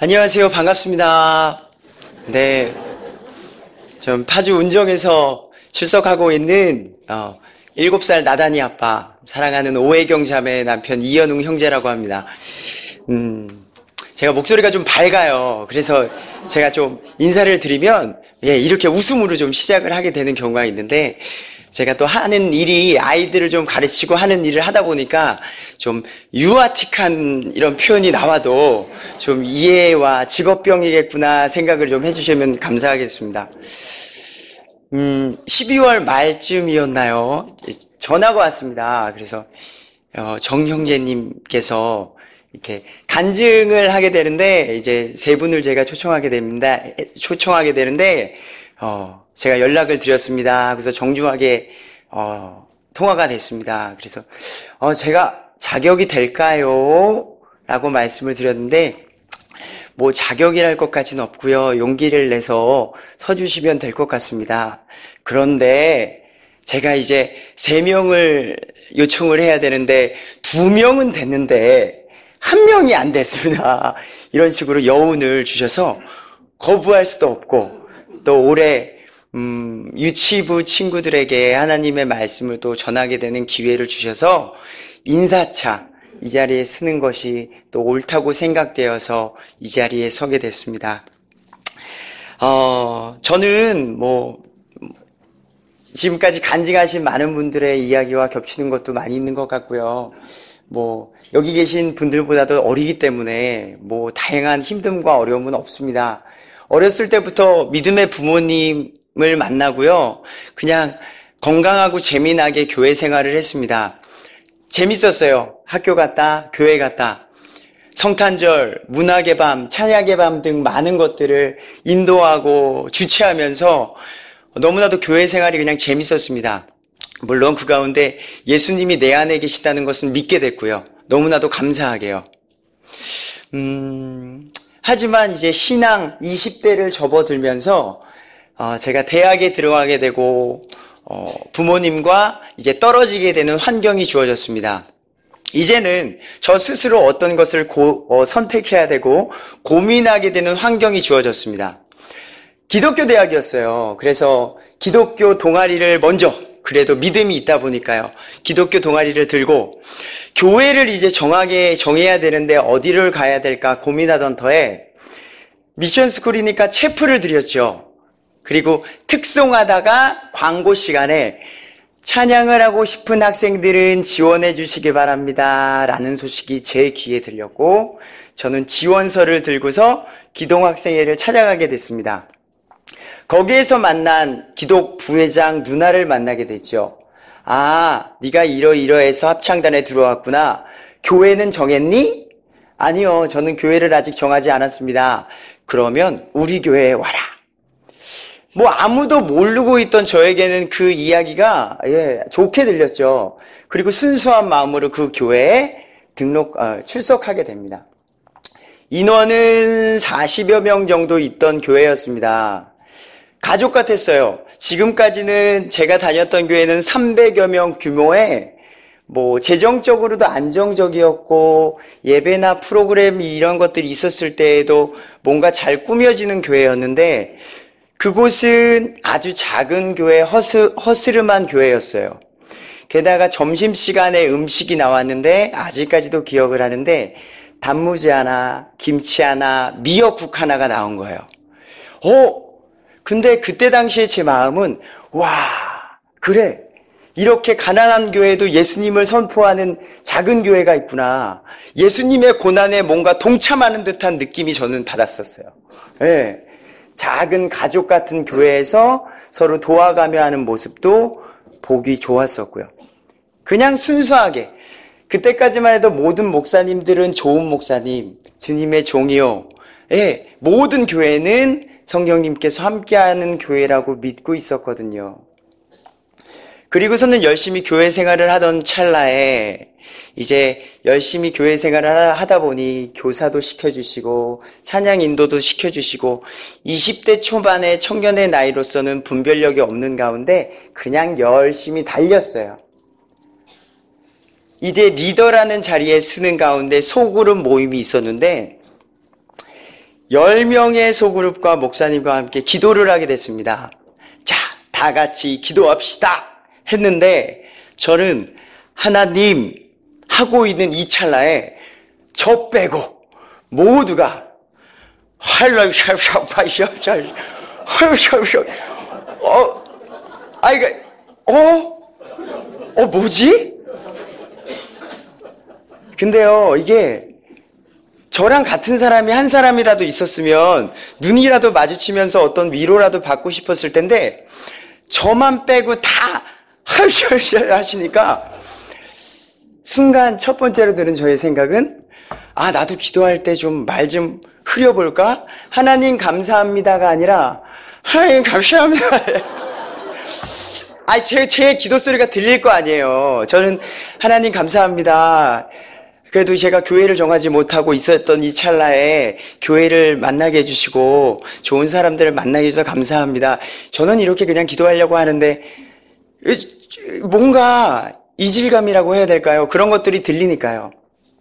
안녕하세요. 반갑습니다. 네. 전 파주 운정에서 출석하고 있는 7살 나단이 아빠, 사랑하는 오혜경 자매의 남편 이현웅 형제라고 합니다. 제가 목소리가 좀 밝아요. 그래서 제가 좀 인사를 드리면 이렇게 웃음으로 좀 시작을 하게 되는 경우가 있는데, 제가 또 하는 일이 아이들을 좀 가르치고 하는 일을 하다 보니까 좀 유아틱한 이런 표현이 나와도 좀 이해와 직업병이겠구나 생각을 좀 해주시면 감사하겠습니다. 12월 말쯤이었나요? 전화가 왔습니다. 그래서 정 형제님께서 이렇게 간증을 하게 되는데, 이제 세 분을 제가 초청하게 되는데 제가 연락을 드렸습니다. 그래서 정중하게 통화가 됐습니다. 그래서 제가 자격이 될까요? 라고 말씀을 드렸는데, 뭐 자격이랄 것까지는 없고요. 용기를 내서 서주시면 될 것 같습니다. 그런데 제가 이제 3명을 요청을 해야 되는데 2명은 됐는데 1명이 안 됐습니다. 이런 식으로 여운을 주셔서 거부할 수도 없고, 또 올해 유치부 친구들에게 하나님의 말씀을 또 전하게 되는 기회를 주셔서 인사차 이 자리에 서는 것이 또 옳다고 생각되어서 이 자리에 서게 됐습니다. 저는 지금까지 간증하신 많은 분들의 이야기와 겹치는 것도 많이 있는 것 같고요. 여기 계신 분들보다도 어리기 때문에 다양한 힘듦과 어려움은 없습니다. 어렸을 때부터 믿음의 부모님을 만나고요. 그냥 건강하고 재미나게 교회 생활을 했습니다. 재밌었어요. 학교 갔다, 교회 갔다. 성탄절, 문학의 밤, 찬양의 밤 등 많은 것들을 인도하고 주최하면서 너무나도 교회 생활이 그냥 재밌었습니다. 물론 그 가운데 예수님이 내 안에 계시다는 것은 믿게 됐고요. 너무나도 감사하게요. 하지만 이제 신앙 20대를 접어들면서 제가 대학에 들어가게 되고 부모님과 이제 떨어지게 되는 환경이 주어졌습니다. 이제는 저 스스로 어떤 것을 선택해야 되고 고민하게 되는 환경이 주어졌습니다. 기독교 대학이었어요. 그래서 기독교 동아리를 먼저, 그래도 믿음이 있다 보니까요, 기독교 동아리를 들고 교회를 이제 정해야 되는데 어디를 가야 될까 고민하던 터에 미션스쿨이니까 체프를 드렸죠. 그리고 특송하다가 광고 시간에 찬양을 하고 싶은 학생들은 지원해 주시기 바랍니다 라는 소식이 제 귀에 들렸고, 저는 지원서를 들고서 기동학생회를 찾아가게 됐습니다. 거기에서 만난 기독 부회장 누나를 만나게 됐죠. 네가 이러이러해서 합창단에 들어왔구나. 교회는 정했니? 아니요, 저는 교회를 아직 정하지 않았습니다. 그러면 우리 교회에 와라. 아무도 모르고 있던 저에게는 그 이야기가 좋게 들렸죠. 그리고 순수한 마음으로 그 교회에 출석하게 됩니다. 인원은 40여 명 정도 있던 교회였습니다. 가족 같았어요. 지금까지는 제가 다녔던 교회는 300여 명 규모의 재정적으로도 안정적이었고, 예배나 프로그램 이런 것들이 있었을 때에도 뭔가 잘 꾸며지는 교회였는데, 그곳은 아주 작은 교회, 허스름한 교회였어요. 게다가 점심시간에 음식이 나왔는데, 아직까지도 기억을 하는데, 단무지 하나, 김치 하나, 미역국 하나가 나온 거예요. 근데 그때 당시에 제 마음은, 그래, 이렇게 가난한 교회에도 예수님을 선포하는 작은 교회가 있구나. 예수님의 고난에 뭔가 동참하는 듯한 느낌이 저는 받았었어요. 작은 가족 같은 교회에서 서로 도와가며 하는 모습도 보기 좋았었고요. 그냥 순수하게, 그때까지만 해도 모든 목사님들은 좋은 목사님, 주님의 종이요, 모든 교회는 성령님께서 함께하는 교회라고 믿고 있었거든요. 그리고서는 열심히 교회 생활을 하던 찰나에 이제 열심히 교회 생활을 하다 보니 교사도 시켜주시고 찬양 인도도 시켜주시고 20대 초반의 청년의 나이로서는 분별력이 없는 가운데 그냥 열심히 달렸어요. 이제 리더라는 자리에 쓰는 가운데 소그룹 모임이 있었는데, 10명의 소그룹과 목사님과 함께 기도를 하게 됐습니다. 자, 다 같이 기도합시다 했는데 저는 하나님 하고 있는 이 찰나에 저 빼고 모두가 뭐지? 근데요, 이게 저랑 같은 사람이 한 사람이라도 있었으면 눈이라도 마주치면서 어떤 위로라도 받고 싶었을 텐데 저만 빼고 다 하시니까 순간 첫 번째로 드는 저의 생각은 나도 기도할 때 좀 말 좀 흐려볼까? 하나님 감사합니다가 아니라 하나님 감사합니다. 제 기도 소리가 들릴 거 아니에요. 저는 하나님 감사합니다. 그래도 제가 교회를 정하지 못하고 있었던 이 찰나에 교회를 만나게 해주시고 좋은 사람들을 만나게 해주셔서 감사합니다. 저는 이렇게 그냥 기도하려고 하는데 뭔가 이질감이라고 해야 될까요? 그런 것들이 들리니까요.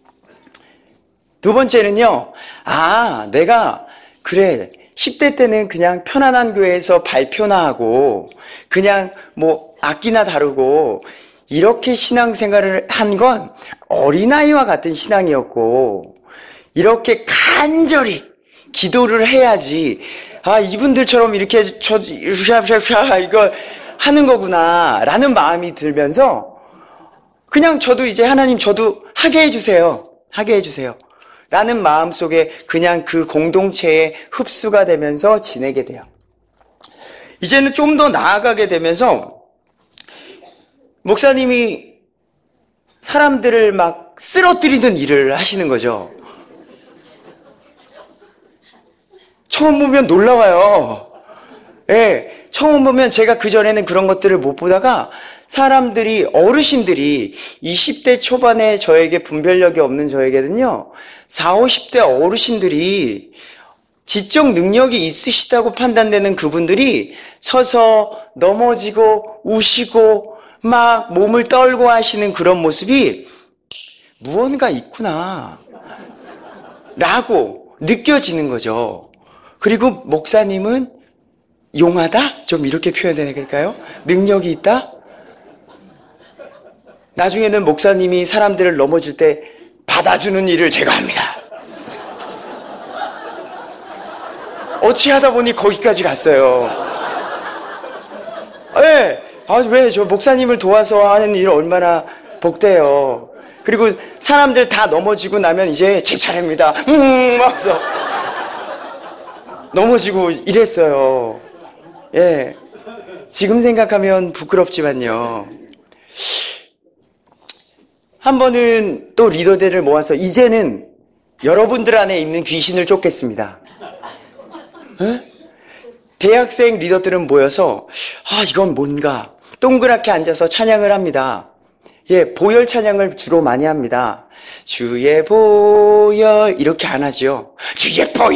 두 번째는요. 내가 그래 10대 때는 그냥 편안한 교회에서 발표나 하고 그냥 뭐 악기나 다루고 이렇게 신앙생활을 한 건 어린아이와 같은 신앙이었고 이렇게 간절히 기도를 해야지 이분들처럼 이렇게 이거 하는 거구나 라는 마음이 들면서 그냥 저도 이제 하나님 저도 하게 해주세요 라는 마음 속에 그냥 그 공동체에 흡수가 되면서 지내게 돼요. 이제는 좀 더 나아가게 되면서 목사님이 사람들을 막 쓰러뜨리는 일을 하시는 거죠. 처음 보면 놀라워요. 예, 처음 보면 제가 그전에는 그런 것들을 못 보다가 어르신들이 20대 초반에 저에게 분별력이 없는 저에게는요, 40, 50대 어르신들이 지적 능력이 있으시다고 판단되는 그분들이 서서 넘어지고 우시고 막 몸을 떨고 하시는 그런 모습이 무언가 있구나 라고 느껴지는 거죠. 그리고 목사님은 용하다? 좀 이렇게 표현해야 될까요? 능력이 있다? 나중에는 목사님이 사람들을 넘어질 때 받아주는 일을 제가 합니다. 어찌 하다 보니 거기까지 갔어요. 네. 왜 저 목사님을 도와서 하는 일 얼마나 복돼요. 그리고 사람들 다 넘어지고 나면 이제 제 차례입니다. 하면서 넘어지고 이랬어요. 예. 지금 생각하면 부끄럽지만요. 한 번은 또 리더들을 모아서 이제는 여러분들 안에 있는 귀신을 쫓겠습니다. 에? 대학생 리더들은 모여서 이건 뭔가 동그랗게 앉아서 찬양을 합니다. 예, 보혈 찬양을 주로 많이 합니다. 주의 보혈 이렇게 안 하죠. 주의 보혈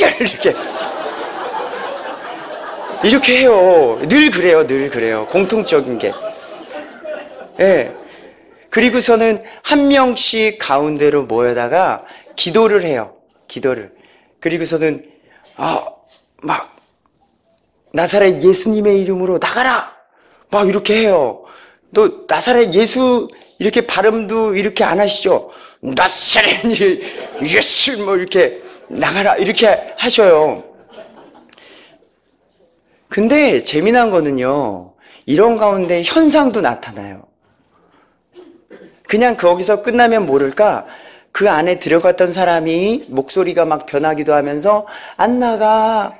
이렇게 해요. 늘 그래요. 공통적인 게. 예. 그리고서는 한 명씩 가운데로 모여다가 기도를 해요. 그리고서는 막 나사렛 예수님의 이름으로 나가라! 막 이렇게 해요. 또 나사렛 예수 이렇게 발음도 이렇게 안 하시죠? 나사렛 예수 뭐 이렇게 나가라 이렇게 하셔요. 근데 재미난 거는요. 이런 가운데 현상도 나타나요. 그냥 거기서 끝나면 모를까 그 안에 들어갔던 사람이 목소리가 막 변하기도 하면서 안 나가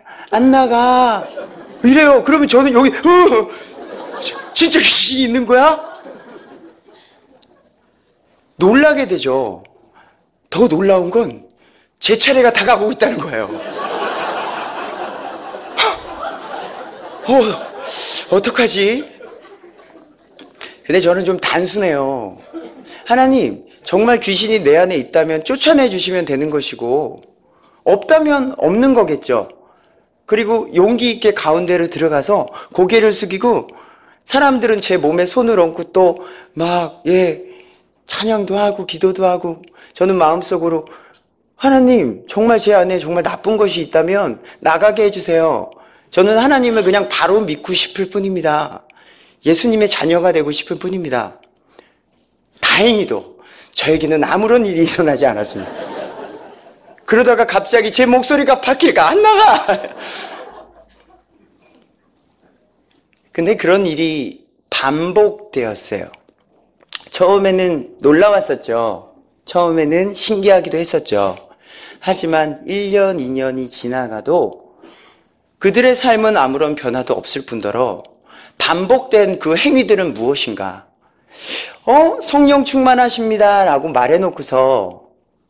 이래요. 그러면 저는 여기 진짜 귀신이 있는 거야? 놀라게 되죠. 더 놀라운 건 제 차례가 다가오고 있다는 거예요. 어떡하지? 근데 저는 좀 단순해요. 하나님, 정말 귀신이 내 안에 있다면 쫓아내 주시면 되는 것이고 없다면 없는 거겠죠. 그리고 용기 있게 가운데로 들어가서 고개를 숙이고 사람들은 제 몸에 손을 얹고 또 막 찬양도 하고 기도도 하고 저는 마음속으로 하나님, 정말 제 안에 정말 나쁜 것이 있다면 나가게 해주세요. 저는 하나님을 그냥 바로 믿고 싶을 뿐입니다. 예수님의 자녀가 되고 싶을 뿐입니다. 다행히도 저에게는 아무런 일이 일어나지 않았습니다. 그러다가 갑자기 제 목소리가 바뀔까? 안 나가! 근데 그런 일이 반복되었어요. 처음에는 놀라웠었죠. 처음에는 신기하기도 했었죠. 하지만 1년, 2년이 지나가도 그들의 삶은 아무런 변화도 없을 뿐더러 반복된 그 행위들은 무엇인가? 성령 충만하십니다 라고 말해놓고서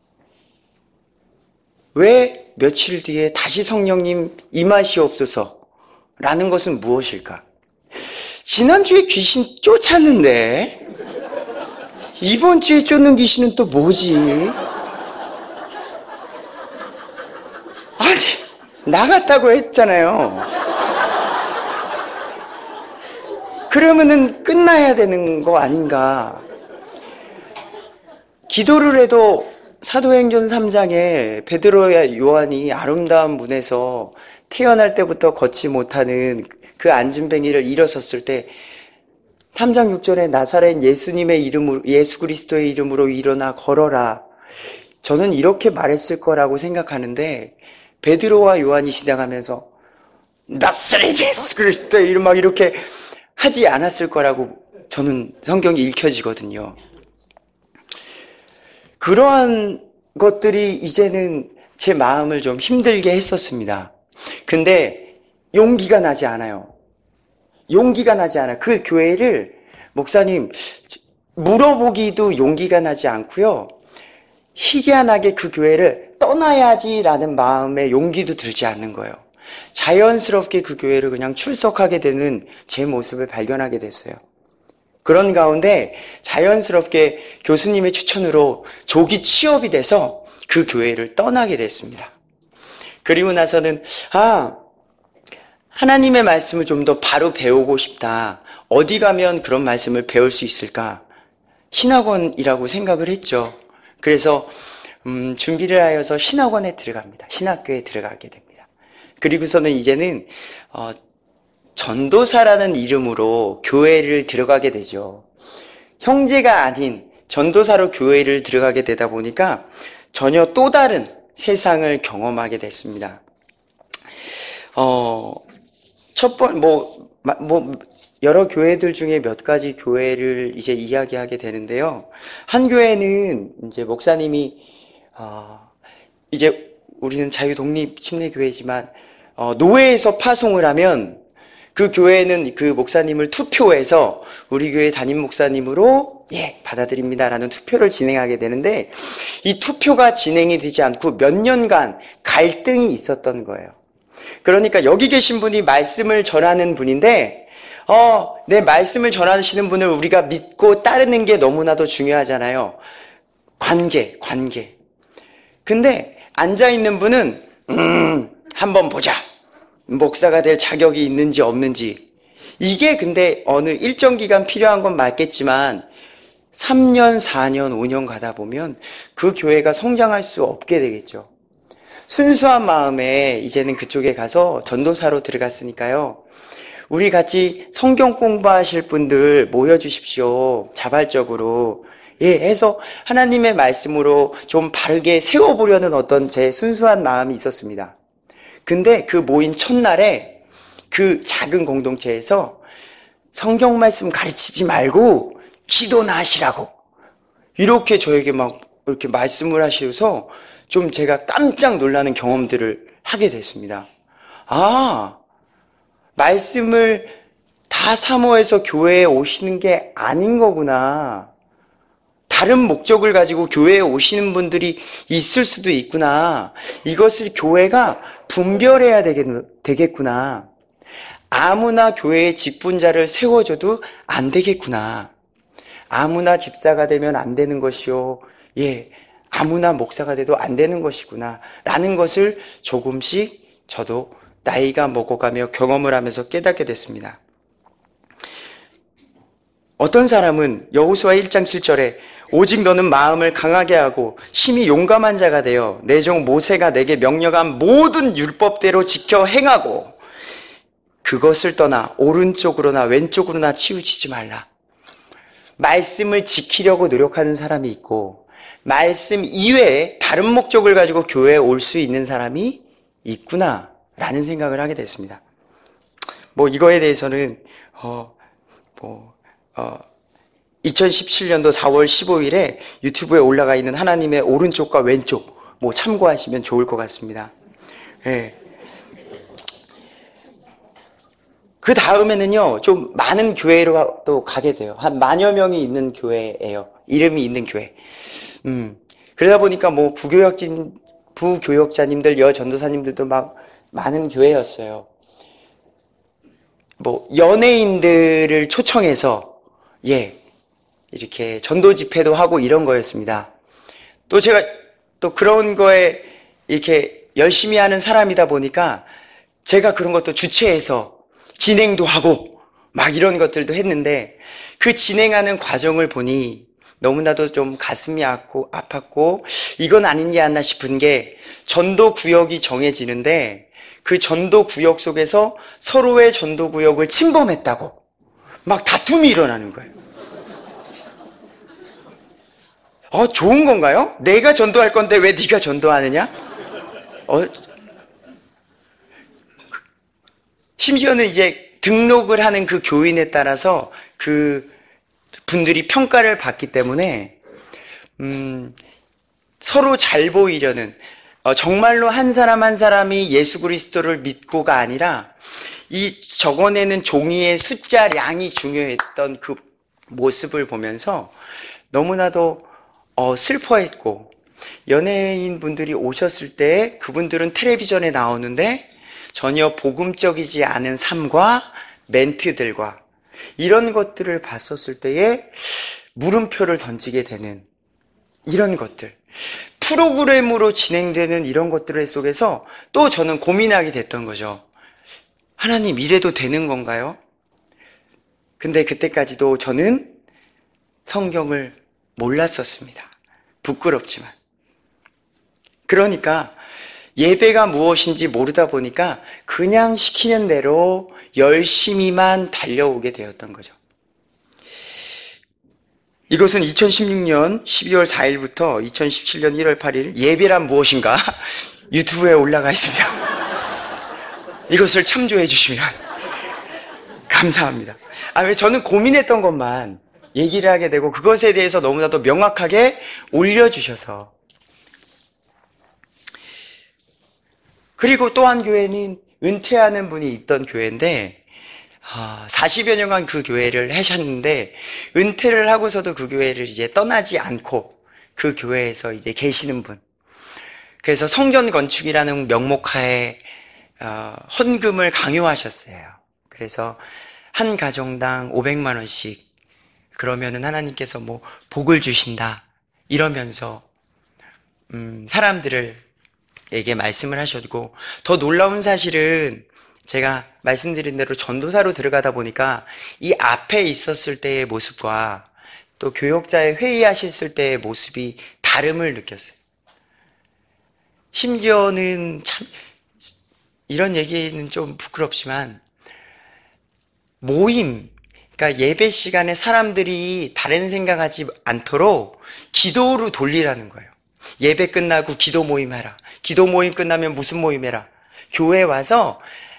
왜 며칠 뒤에 다시 성령님 임하시옵소서 라는 것은 무엇일까? 지난주에 귀신 쫓았는데 이번 주에 쫓는 귀신은 또 뭐지? 아니, 나갔다고 했잖아요. 그러면은 끝나야 되는 거 아닌가? 기도를 해도 사도행전 3장에 베드로와 요한이 아름다운 문에서 태어날 때부터 걷지 못하는 그 안진뱅이를 일어섰을 때 3장 6절에 나사렛 예수님의 이름으로, 예수 그리스도의 이름으로 일어나 걸어라. 저는 이렇게 말했을 거라고 생각하는데 베드로와 요한이 지나가면서 나사렛 예수 그리스도의 이름 막 이렇게 하지 않았을 거라고 저는 성경이 읽혀지거든요. 그러한 것들이 이제는 제 마음을 좀 힘들게 했었습니다. 근데 용기가 나지 않아요. 용기가 나지 않아요. 그 교회를 목사님 물어보기도 용기가 나지 않고요. 희귀하게 그 교회를 떠나야지라는 마음에 용기도 들지 않는 거예요. 자연스럽게 그 교회를 그냥 출석하게 되는 제 모습을 발견하게 됐어요. 그런 가운데 자연스럽게 교수님의 추천으로 조기 취업이 돼서 그 교회를 떠나게 됐습니다. 그리고 나서는 하나님의 말씀을 좀 더 바로 배우고 싶다. 어디 가면 그런 말씀을 배울 수 있을까? 신학원이라고 생각을 했죠. 그래서 준비를 하여서 신학원에 들어갑니다. 신학교에 들어가게 됩니다. 그리고서는 이제는 전도사라는 이름으로 교회를 들어가게 되죠. 형제가 아닌 전도사로 교회를 들어가게 되다 보니까 전혀 또 다른 세상을 경험하게 됐습니다. 여러 교회들 중에 몇 가지 교회를 이제 이야기하게 되는데요. 한 교회는 이제 목사님이, 이제 우리는 자유독립침례교회지만, 노회에서 파송을 하면 그 교회는 그 목사님을 투표해서 우리 교회 담임 목사님으로 받아들입니다라는 투표를 진행하게 되는데 이 투표가 진행이 되지 않고 몇 년간 갈등이 있었던 거예요. 그러니까 여기 계신 분이 말씀을 전하는 분인데 내 말씀을 전하시는 분을 우리가 믿고 따르는 게 너무나도 중요하잖아요. 관계. 근데 앉아있는 분은 한번 보자. 목사가 될 자격이 있는지 없는지. 이게 근데 어느 일정 기간 필요한 건 맞겠지만 3년, 4년, 5년 가다 보면 그 교회가 성장할 수 없게 되겠죠. 순수한 마음에 이제는 그쪽에 가서 전도사로 들어갔으니까요. 우리 같이 성경 공부하실 분들 모여주십시오. 자발적으로. 해서 하나님의 말씀으로 좀 바르게 세워보려는 어떤 제 순수한 마음이 있었습니다. 근데 그 모인 첫날에 그 작은 공동체에서 성경 말씀 가르치지 말고 기도나 하시라고 이렇게 저에게 막 이렇게 말씀을 하셔서 좀 제가 깜짝 놀라는 경험들을 하게 됐습니다. 말씀을 다 사모해서 교회에 오시는 게 아닌 거구나. 다른 목적을 가지고 교회에 오시는 분들이 있을 수도 있구나. 이것을 교회가 분별해야 되겠구나. 아무나 교회의 직분자를 세워줘도 안 되겠구나. 아무나 집사가 되면 안 되는 것이요. 아무나 목사가 돼도 안 되는 것이구나. 라는 것을 조금씩 저도 나이가 먹어가며 경험을 하면서 깨닫게 됐습니다. 어떤 사람은 여호수아 1장 7절에 오직 너는 마음을 강하게 하고 심히 용감한 자가 되어 내 종 모세가 내게 명령한 모든 율법대로 지켜 행하고 그것을 떠나 오른쪽으로나 왼쪽으로나 치우치지 말라. 말씀을 지키려고 노력하는 사람이 있고 말씀 이외에 다른 목적을 가지고 교회에 올 수 있는 사람이 있구나라는 생각을 하게 됐습니다. 이거에 대해서는 2017년도 4월 15일에 유튜브에 올라가 있는 하나님의 오른쪽과 왼쪽 참고하시면 좋을 것 같습니다. 네. 그 다음에는요, 좀 많은 교회로 또 가게 돼요. 한 10,000여 명이 있는 교회예요. 이름이 있는 교회. 그러다 보니까 부교역자님들, 여전도사님들도 막 많은 교회였어요. 연예인들을 초청해서, 이렇게 전도 집회도 하고 이런 거였습니다. 또 제가 또 그런 거에 이렇게 열심히 하는 사람이다 보니까 제가 그런 것도 주최해서 진행도 하고 막 이런 것들도 했는데 그 진행하는 과정을 보니 너무나도 좀 가슴이 아팠고 이건 아니지 않나 싶은 게 전도 구역이 정해지는데 그 전도 구역 속에서 서로의 전도 구역을 침범했다고 막 다툼이 일어나는 거예요. 좋은 건가요? 내가 전도할 건데 왜 네가 전도하느냐? 심지어는 이제 등록을 하는 그 교인에 따라서 그 분들이 평가를 받기 때문에 서로 잘 보이려는 정말로 한 사람 한 사람이 예수 그리스도를 믿고가 아니라 이 적어내는 종이의 숫자량이 중요했던 그 모습을 보면서 너무나도 슬퍼했고 연예인 분들이 오셨을 때 그분들은 텔레비전에 나오는데 전혀 복음적이지 않은 삶과 멘트들과 이런 것들을 봤었을 때에 물음표를 던지게 되는 이런 것들, 프로그램으로 진행되는 이런 것들 속에서 또 저는 고민하게 됐던 거죠. 하나님, 이래도 되는 건가요? 근데 그때까지도 저는 성경을 몰랐었습니다. 부끄럽지만. 그러니까 예배가 무엇인지 모르다 보니까 그냥 시키는 대로 열심히만 달려오게 되었던 거죠. 이것은 2016년 12월 4일부터 2017년 1월 8일 예배란 무엇인가 유튜브에 올라가 있습니다. 이것을 참조해 주시면 감사합니다. 왜 저는 고민했던 것만 얘기를 하게 되고 그것에 대해서 너무나도 명확하게 올려주셔서. 그리고 또 한 교회는 은퇴하는 분이 있던 교회인데 40여 년간 그 교회를 하셨는데 은퇴를 하고서도 그 교회를 이제 떠나지 않고 그 교회에서 이제 계시는 분. 그래서 성전 건축이라는 명목하에 헌금을 강요하셨어요. 그래서 한 가정당 500만 원씩 그러면은 하나님께서 복을 주신다 이러면서 사람들에게 말씀을 하셨고, 더 놀라운 사실은 제가 말씀드린 대로 전도사로 들어가다 보니까 이 앞에 있었을 때의 모습과 또 교역자의 회의하셨을 때의 모습이 다름을 느꼈어요. 심지어는 참 이런 얘기는 좀 부끄럽지만 그러니까 예배 시간에 사람들이 다른 생각하지 않도록 기도로 돌리라는 거예요. 예배 끝나고 기도 모임 해라. 기도 모임 끝나면 무슨 모임 해라. 교회 와서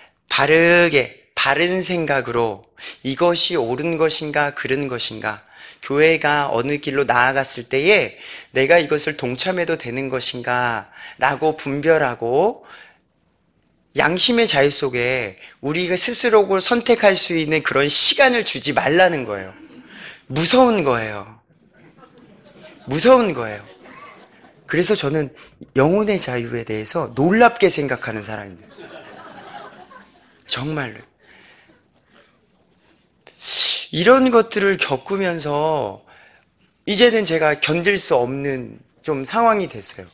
바른 생각으로 이것이 옳은 것인가 그른 것인가, 교회가 어느 길로 나아갔을 때에 내가 이것을 동참해도 되는 것인가 라고 분별하고 양심의 자유 속에 우리가 스스로 선택할 수 있는 그런 시간을 주지 말라는 거예요. 무서운 거예요. 그래서 저는 영혼의 자유에 대해서 놀랍게 생각하는 사람입니다. 정말로. 이런 것들을 겪으면서 이제는 제가 견딜 수 없는 좀 상황이 됐어요.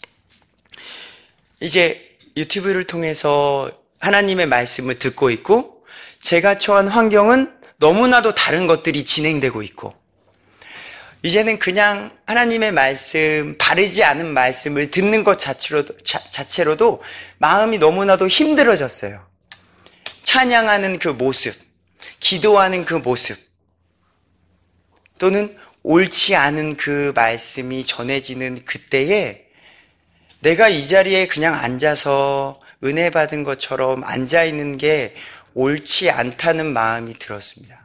이제 유튜브를 통해서 하나님의 말씀을 듣고 있고 제가 처한 환경은 너무나도 다른 것들이 진행되고 있고, 이제는 그냥 하나님의 말씀, 바르지 않은 말씀을 듣는 것 자체로도 마음이 너무나도 힘들어졌어요. 찬양하는 그 모습, 기도하는 그 모습, 또는 옳지 않은 그 말씀이 전해지는 그때에 내가 이 자리에 그냥 앉아서 은혜 받은 것처럼 앉아있는 게 옳지 않다는 마음이 들었습니다.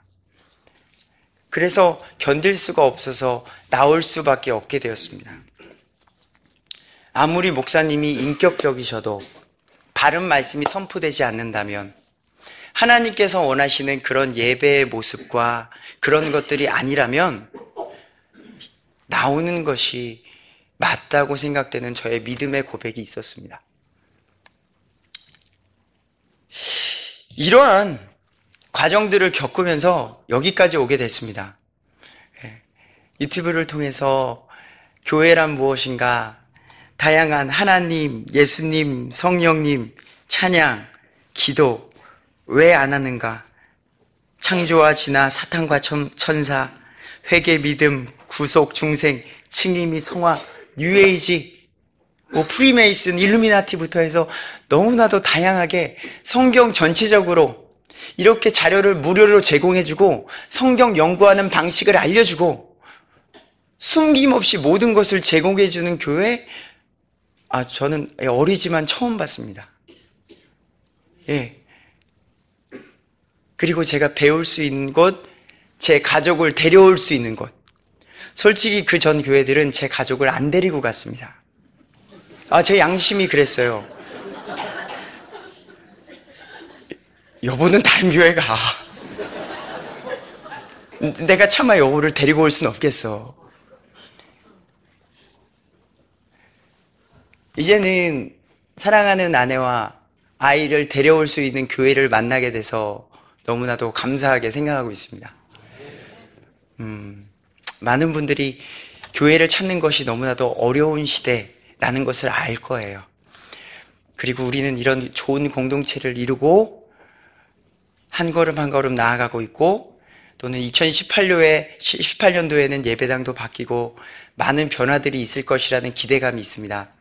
그래서 견딜 수가 없어서 나올 수밖에 없게 되었습니다. 아무리 목사님이 인격적이셔도 바른 말씀이 선포되지 않는다면, 하나님께서 원하시는 그런 예배의 모습과 그런 것들이 아니라면 나오는 것이 맞다고 생각되는 저의 믿음의 고백이 있었습니다. 이러한 과정들을 겪으면서 여기까지 오게 됐습니다. 유튜브를 통해서 교회란 무엇인가, 다양한 하나님, 예수님, 성령님, 찬양, 기도 왜 안 하는가, 창조와 진화, 사탄과 천사, 회개, 믿음, 구속, 중생, 칭의 및 성화, 뉴에이지, 프리메이슨, 일루미나티부터 해서 너무나도 다양하게 성경 전체적으로 이렇게 자료를 무료로 제공해주고 성경 연구하는 방식을 알려주고 숨김없이 모든 것을 제공해주는 교회, 저는 어리지만 처음 봤습니다. 예. 그리고 제가 배울 수 있는 곳, 제 가족을 데려올 수 있는 곳. 솔직히 그 전 교회들은 제 가족을 안 데리고 갔습니다. 제 양심이 그랬어요. 여보는 다른 교회 가. 내가 차마 여보를 데리고 올 수는 없겠어. 이제는 사랑하는 아내와 아이를 데려올 수 있는 교회를 만나게 돼서 너무나도 감사하게 생각하고 있습니다. 많은 분들이 교회를 찾는 것이 너무나도 어려운 시대라는 것을 알 거예요. 그리고 우리는 이런 좋은 공동체를 이루고 한 걸음 한 걸음 나아가고 있고, 또는 2018년도에는 예배당도 바뀌고 많은 변화들이 있을 것이라는 기대감이 있습니다.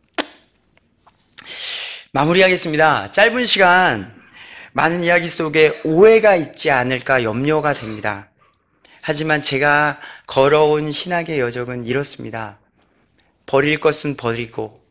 마무리하겠습니다. 짧은 시간 많은 이야기 속에 오해가 있지 않을까 염려가 됩니다. 하지만 제가 걸어온 신학의 여정은 이렇습니다. 버릴 것은 버리고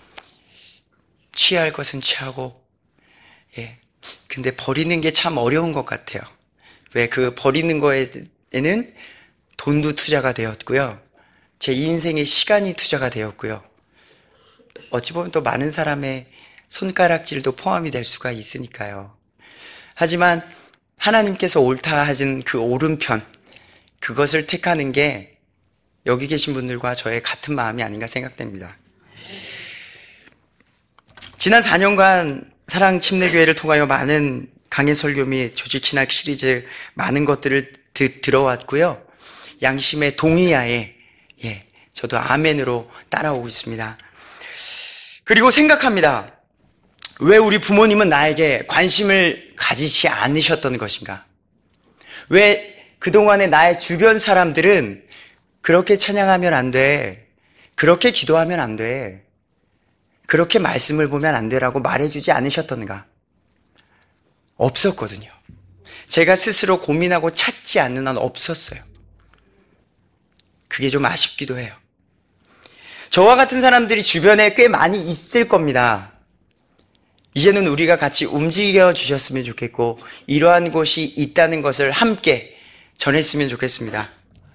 취할 것은 취하고, 근데 버리는 게 참 어려운 것 같아요. 왜 그 버리는 거에는 돈도 투자가 되었고요. 제 인생의 시간이 투자가 되었고요. 어찌 보면 또 많은 사람의 손가락질도 포함이 될 수가 있으니까요. 하지만 하나님께서 옳다 하신 그 오른편, 그것을 택하는 게 여기 계신 분들과 저의 같은 마음이 아닌가 생각됩니다. 지난 4년간 사랑침례교회를 통하여 많은 강해 설교 및 조직신학 시리즈 많은 것들을 들어왔고요. 양심의 동의하에 저도 아멘으로 따라오고 있습니다. 그리고 생각합니다. 왜 우리 부모님은 나에게 관심을 가지지 않으셨던 것인가? 왜 그동안에 나의 주변 사람들은 그렇게 찬양하면 안 돼, 그렇게 기도하면 안 돼, 그렇게 말씀을 보면 안 되라고 말해주지 않으셨던가? 없었거든요. 제가 스스로 고민하고 찾지 않는 한 없었어요. 그게 좀 아쉽기도 해요. 저와 같은 사람들이 주변에 꽤 많이 있을 겁니다. 이제는 우리가 같이 움직여 주셨으면 좋겠고, 이러한 곳이 있다는 것을 함께 전했으면 좋겠습니다.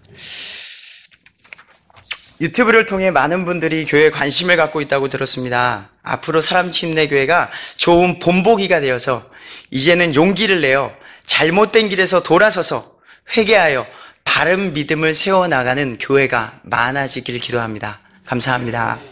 유튜브를 통해 많은 분들이 교회에 관심을 갖고 있다고 들었습니다. 앞으로 사랑침례교회가 좋은 본보기가 되어서 이제는 용기를 내어 잘못된 길에서 돌아서서 회개하여 바른 믿음을 세워나가는 교회가 많아지길 기도합니다. 감사합니다.